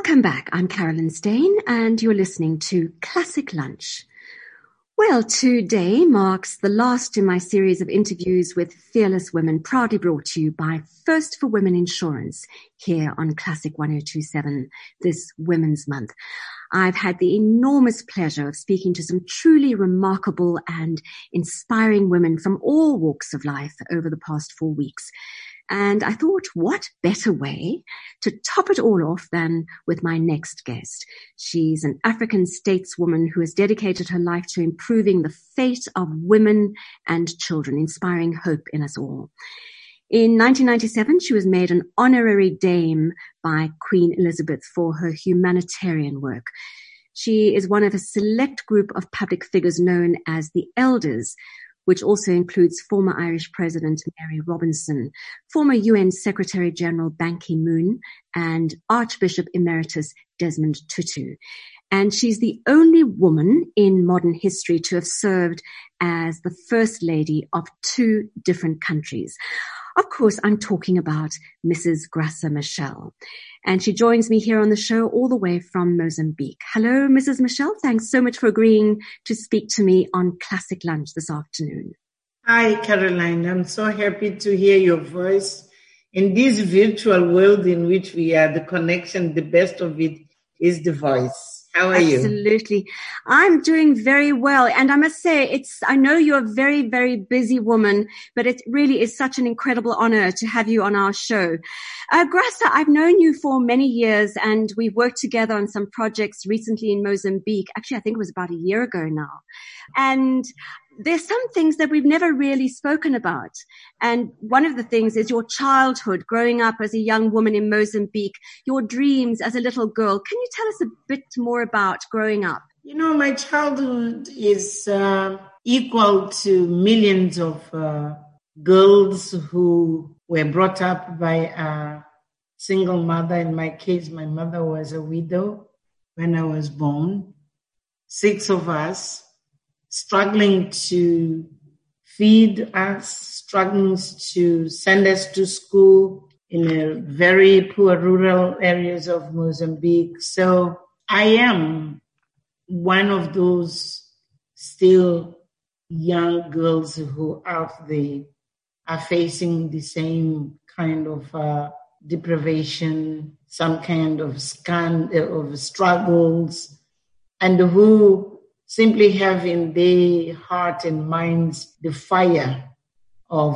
Welcome back. I'm Carolyn Stain, and you're listening to Classic Lunch. Well, today marks the last in my series of interviews with fearless women, proudly brought to you by First for Women Insurance here on Classic 102.7 this Women's Month. I've had the enormous pleasure of speaking to some truly remarkable and inspiring women from all walks of life over the past 4 weeks. And I thought, what better way to top it all off than with my next guest. She's an African stateswoman who has dedicated her life to improving the fate of women and children, inspiring hope in us all. In 1997, she was made an honorary dame by Queen Elizabeth for her humanitarian work. She is one of a select group of public figures known as the Elders, which also includes former Irish President Mary Robinson, former UN Secretary-General Ban Ki-moon, and Archbishop Emeritus Desmond Tutu. And she's the only woman in modern history to have served as the First Lady of 2 different countries. Of course, I'm talking about Mrs. Graça Machel. And she joins me here on the show all the way from Mozambique. Hello, Mrs. Machel. Thanks so much for agreeing to speak to me on Classic Lunch this afternoon. Hi, Caroline. I'm so happy to hear your voice. In this virtual world in which we are, the connection, the best of it is the voice. How are you? Absolutely. I'm doing very well. And I must say, I know you're a very, very busy woman, but it really is such an incredible honor to have you on our show. Graça, I've known you for many years and we've worked together on some projects recently in Mozambique. Actually, I think it was about a year ago now. And there's some things that we've never really spoken about. And one of the things is your childhood, growing up as a young woman in Mozambique, your dreams as a little girl. Can you tell us a bit more about growing up? You know, my childhood is equal to millions of girls who were brought up by a single mother. In my case, my mother was a widow when I was born. 6 of us, struggling to feed us, struggling to send us to school in a very poor rural areas of Mozambique. So I am one of those still young girls who out there are facing the same kind of deprivation, some kind of struggles, and who simply have in their heart and minds the fire of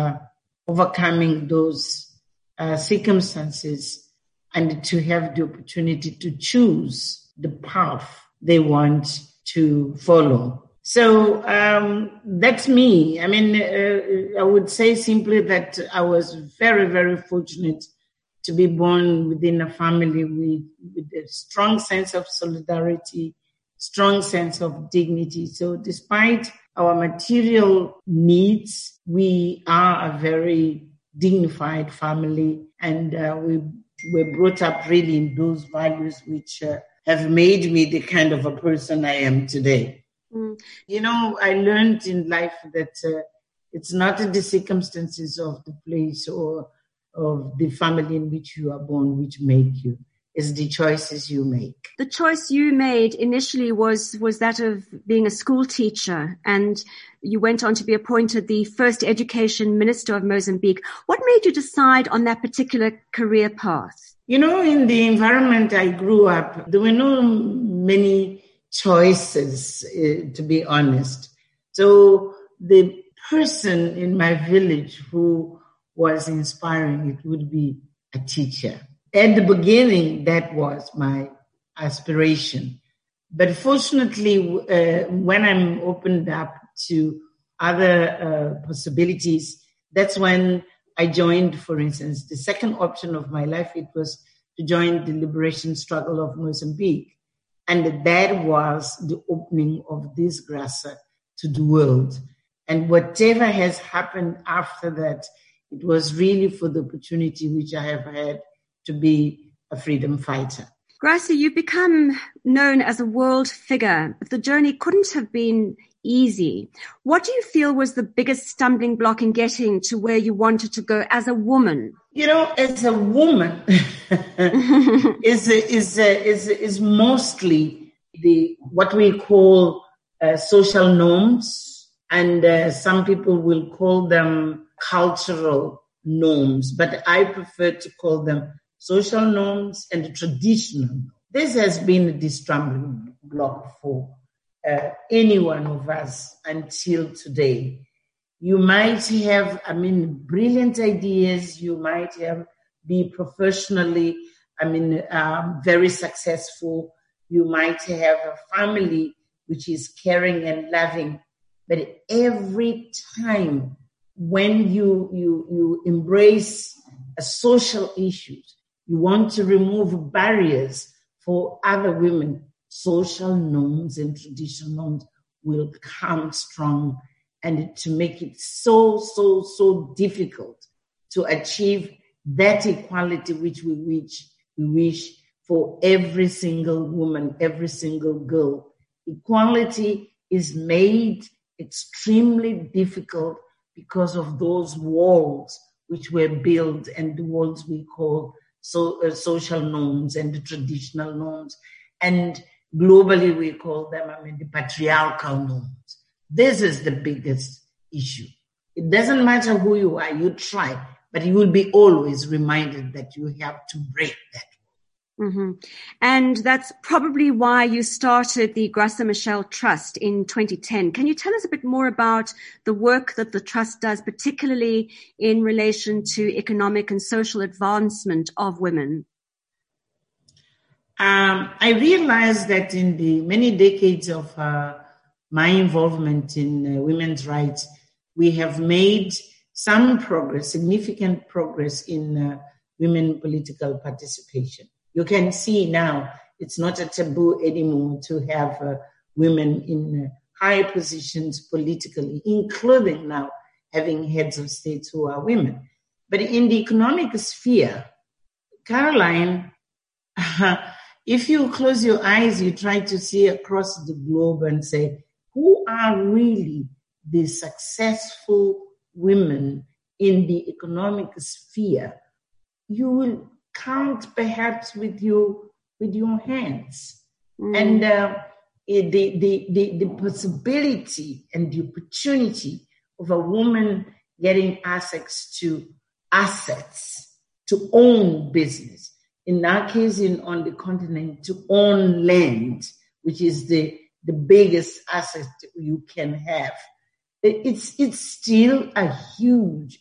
overcoming those circumstances and to have the opportunity to choose the path they want to follow. So that's me. I mean, I would say simply that I was very, very fortunate to be born within a family with a strong sense of solidarity, strong sense of dignity. So despite our material needs, we are a very dignified family, and we were brought up really in those values which have made me the kind of a person I am today. Mm. You know, I learned in life that it's not the circumstances of the place or of the family in which you are born which make you. Is the choices you make. The choice you made initially was that of being a school teacher, and you went on to be appointed the first education minister of Mozambique. What made you decide on that particular career path? You know, in the environment I grew up, there were no many choices, to be honest. So the person in my village who was inspiring, it would be a teacher. At the beginning, that was my aspiration. But fortunately, when I'm opened up to other possibilities, that's when I joined, for instance, the second option of my life. It was to join the liberation struggle of Mozambique. And that was the opening of this Graça to the world. And whatever has happened after that, it was really for the opportunity which I have had to be a freedom fighter. Graça, you've become known as a world figure, but the journey couldn't have been easy. What do you feel was the biggest stumbling block in getting to where you wanted to go as a woman? As a woman, is mostly what we call social norms, and some people will call them cultural norms, but I prefer to call them social norms and traditional norms. This has been the stumbling block for any one of us until today. You might have, brilliant ideas. You might be professionally, very successful. You might have a family which is caring and loving. But every time when you embrace a social issues, you want to remove barriers for other women, social norms and traditional norms will come strong, and to make it so difficult to achieve that equality which we wish for every single woman, every single girl. Equality is made extremely difficult because of those walls which were built, and the walls we call social norms and the traditional norms, and globally we call them the patriarchal norms. This is the biggest issue. It doesn't matter who you are, you try, but you will be always reminded that you have to break that. Mm-hmm. And that's probably why you started the Graça Machel Trust in 2010. Can you tell us a bit more about the work that the Trust does, particularly in relation to economic and social advancement of women? I realized that in the many decades of my involvement in women's rights, we have made some progress, significant progress in women political participation. You can see now it's not a taboo anymore to have women in high positions politically, including now having heads of states who are women. But in the economic sphere, Caroline, if you close your eyes, you try to see across the globe and say, who are really the successful women in the economic sphere? You will count perhaps with your hands. And the possibility and the opportunity of a woman getting access to assets, to own business. In our case, on the continent, to own land, which is the biggest asset you can have. It's still a huge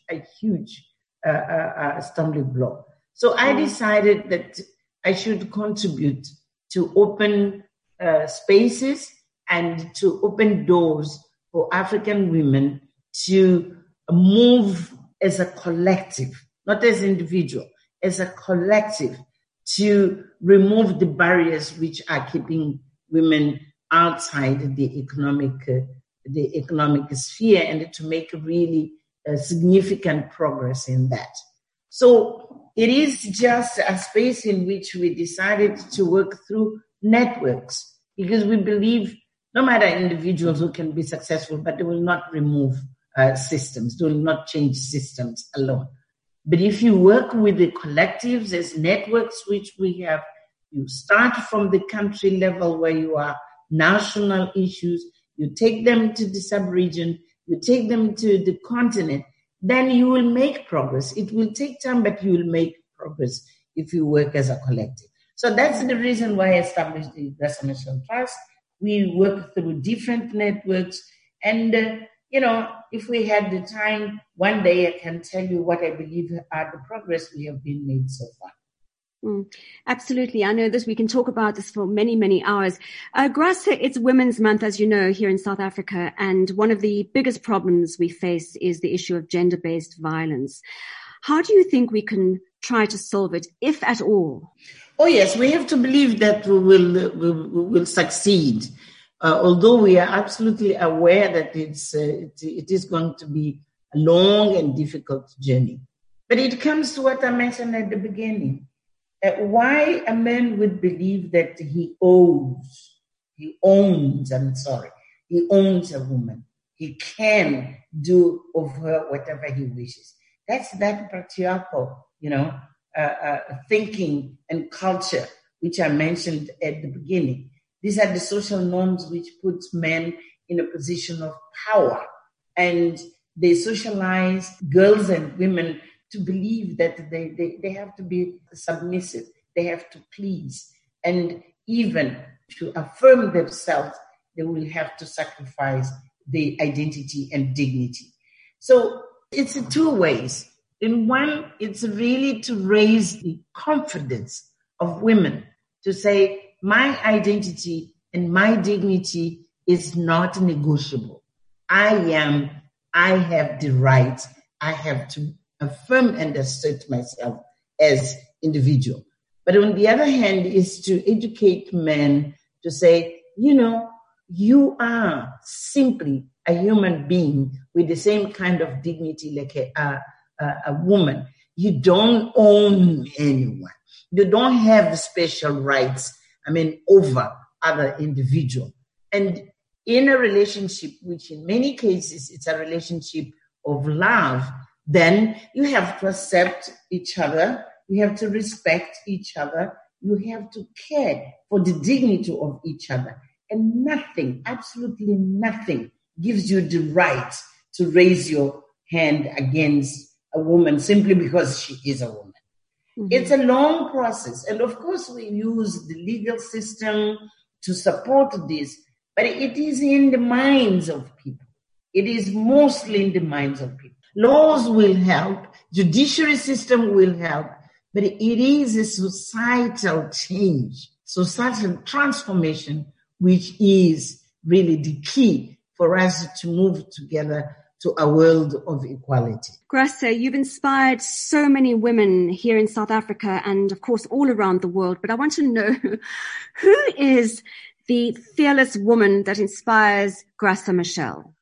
stumbling block. So I decided that I should contribute to open spaces and to open doors for African women to move as a collective, not as individual, as a collective, to remove the barriers which are keeping women outside the economic sphere, and to make really significant progress in that. So it is just a space in which we decided to work through networks, because we believe no matter individuals who can be successful, but they will not remove systems, they will not change systems alone. But if you work with the collectives as networks, which we have, you start from the country level where you are national issues, you take them to the sub-region, you take them to the continent, then you will make progress. It will take time, but you will make progress if you work as a collective. So that's the reason why I established the Graça Machel Trust. We work through different networks, and if we had the time, one day I can tell you what I believe are the progress we have been made so far. Absolutely. I know this. We can talk about this for many, many hours. Graça, it's Women's Month, as you know, here in South Africa. And one of the biggest problems we face is the issue of gender-based violence. How do you think we can try to solve it, if at all? Oh, yes. We have to believe that we will succeed. Although we are absolutely aware that it is going to be a long and difficult journey. But it comes to what I mentioned at the beginning. Why a man would believe that he owns He owns a woman. He can do of her whatever he wishes. That's that patriarchal, thinking and culture, which I mentioned at the beginning. These are the social norms which put men in a position of power. And they socialize girls and women to believe that they have to be submissive. They have to please. And even to affirm themselves, they will have to sacrifice their identity and dignity. So it's two ways. In one, it's really to raise the confidence of women to say, my identity and my dignity is not negotiable. I have the right. I have to affirm and assert myself as individual. But on the other hand is to educate men to say, you are simply a human being with the same kind of dignity like a woman. You don't own anyone. You don't have special rights, over other individuals. And in a relationship, which in many cases it's a relationship of love, then you have to accept each other. You have to respect each other. You have to care for the dignity of each other. And nothing, absolutely nothing, gives you the right to raise your hand against a woman simply because she is a woman. Mm-hmm. It's a long process. And of course, we use the legal system to support this, but it is in the minds of people. It is mostly in the minds of people. Laws will help. Judiciary system will help. But it is a societal change, societal transformation, which is really the key for us to move together to a world of equality. Graça, you've inspired so many women here in South Africa and, of course, all around the world. But I want to know, who is the fearless woman that inspires Graça Machel?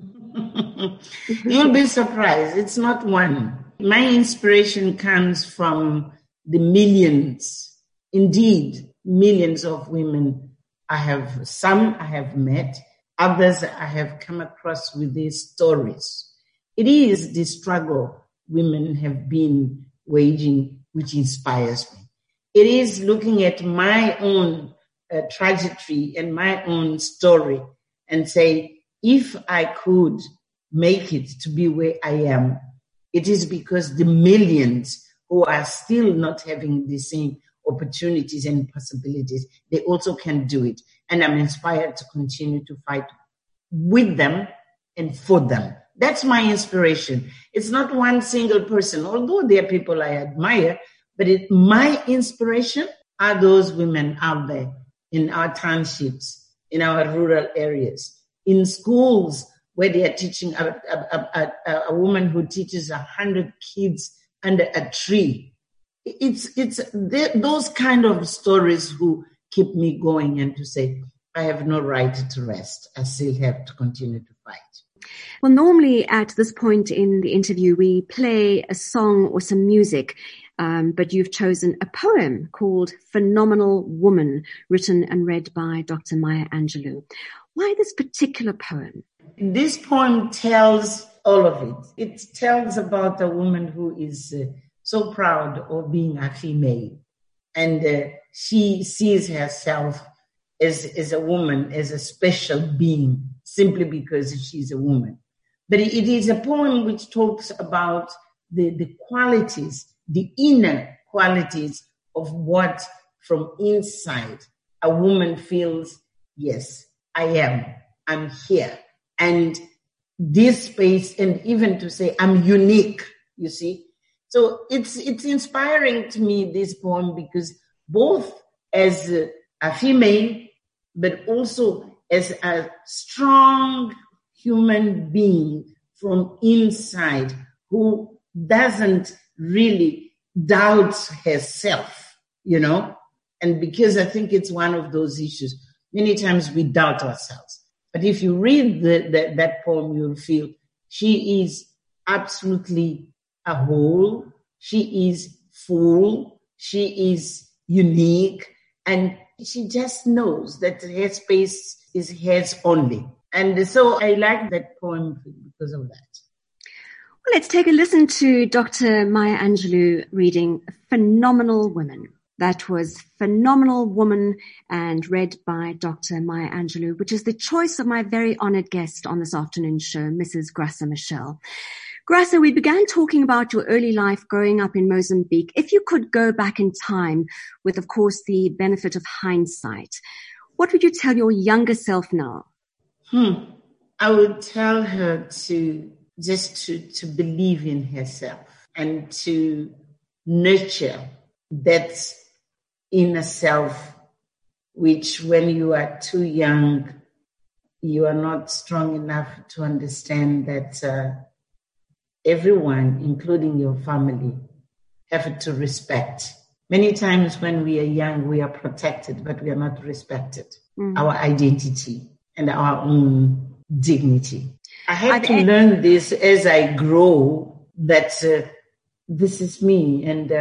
You'll be surprised. It's not one. My inspiration comes from the millions, indeed, millions of women I have met, others I have come across with these stories. It is the struggle women have been waging which inspires me. It is looking at my own trajectory and my own story and say, if I could make it to be where I am, it is because the millions who are still not having the same opportunities and possibilities, they also can do it. And I'm inspired to continue to fight with them and for them. That's my inspiration. It's not one single person, although there are people I admire, but my inspiration are those women out there in our townships, in our rural areas, in schools where they are teaching a woman who teaches 100 kids under a tree. It's those kind of stories who keep me going and to say, I have no right to rest. I still have to continue to fight. Well, normally at this point in the interview, we play a song or some music, but you've chosen a poem called Phenomenal Woman, written and read by Dr. Maya Angelou. Why this particular poem? This poem tells all of it. It tells about a woman who is so proud of being a female, and she sees herself as a woman, as a special being, simply because she's a woman. But it is a poem which talks about the qualities, the inner qualities of what from inside a woman feels, yes, I'm here. And this space, and even to say I'm unique, you see. So it's inspiring to me, this poem, because both as a female, but also as a strong human being from inside who doesn't really doubt herself, and because I think it's one of those issues. Many times we doubt ourselves. But if you read that poem, you'll feel she is absolutely a whole. She is full. She is unique. And she just knows that her space is hers only. And so I like that poem because of that. Well, let's take a listen to Dr. Maya Angelou reading Phenomenal Women. That was Phenomenal Woman and read by Dr. Maya Angelou, which is the choice of my very honored guest on this afternoon's show, Mrs. Graça Machel. Graça, we began talking about your early life growing up in Mozambique. If you could go back in time with, of course, the benefit of hindsight, what would you tell your younger self now? I would tell her to believe in herself and to nurture that inner self, which when you are too young, you are not strong enough to understand that everyone, including your family, have to respect. Many times when we are young, we are protected, but we are not respected. Our identity and our own dignity. I had to learn this as I grow, that this is me. And,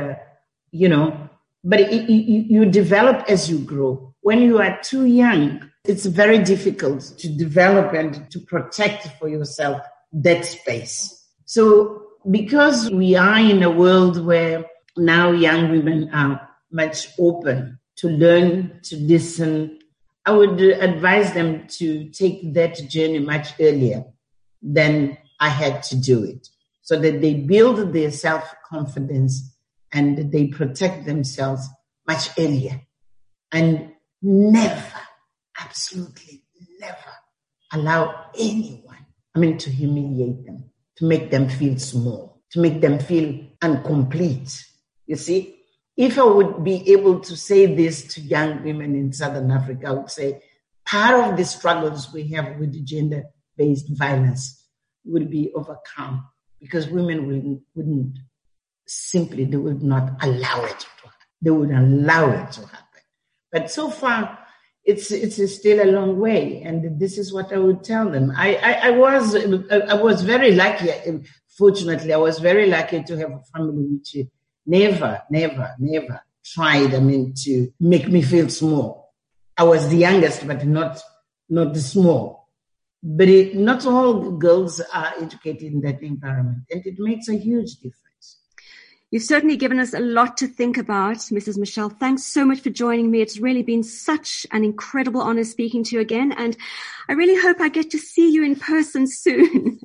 but you develop as you grow. When you are too young, it's very difficult to develop and to protect for yourself that space. So because we are in a world where now young women are much open to learn, to listen, I would advise them to take that journey much earlier than I had to do it, so that they build their self-confidence and they protect themselves much earlier. And never, absolutely never allow anyone, to humiliate them, to make them feel small, to make them feel incomplete. You see? If I would be able to say this to young women in Southern Africa, I would say part of the struggles we have with the gender-based violence would be overcome because women wouldn't simply, they would not allow it to happen. They would allow it to happen. But so far, it's still a long way. And this is what I would tell them. I was very lucky. Fortunately, I was very lucky to have a family which never tried, to make me feel small. I was the youngest, but not the small. But not all girls are educated in that environment, and it makes a huge difference. You've certainly given us a lot to think about, Mrs. Machel. Thanks so much for joining me. It's really been such an incredible honor speaking to you again, and I really hope I get to see you in person soon.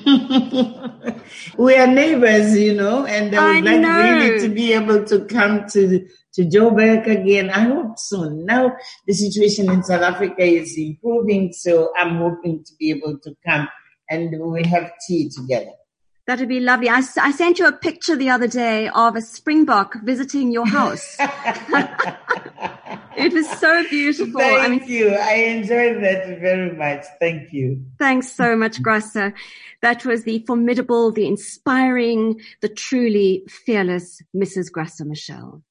We are neighbors, and I would like really to be able to come to Joburg again. I hope soon. Now the situation in South Africa is improving, so I'm hoping to be able to come and we'll have tea together. That would be lovely. I sent you a picture the other day of a springbok visiting your house. It was so beautiful. Thank you. I enjoyed that very much. Thank you. Thanks so much, Graça. That was the formidable, the inspiring, the truly fearless Mrs. Graça Machel.